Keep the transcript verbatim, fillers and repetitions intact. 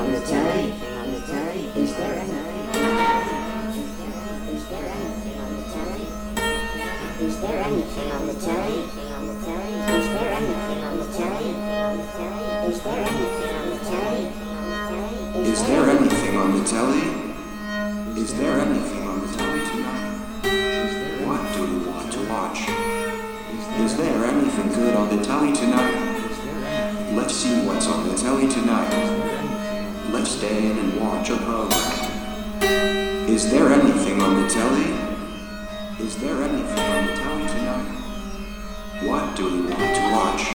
on the telly? Is there anything? Is there anything on the telly? Is there anything on the telly? Is there anything on the telly? Is there anything on the telly? Is there anything on the telly? Is there anything on the telly tonight? What do you want to watch? Is there anything good on the telly tonight? Let's see what's on the telly tonight. Let's stay in and watch a program. Is there anything on the telly? Is there anything on the telly tonight? What do you want to watch?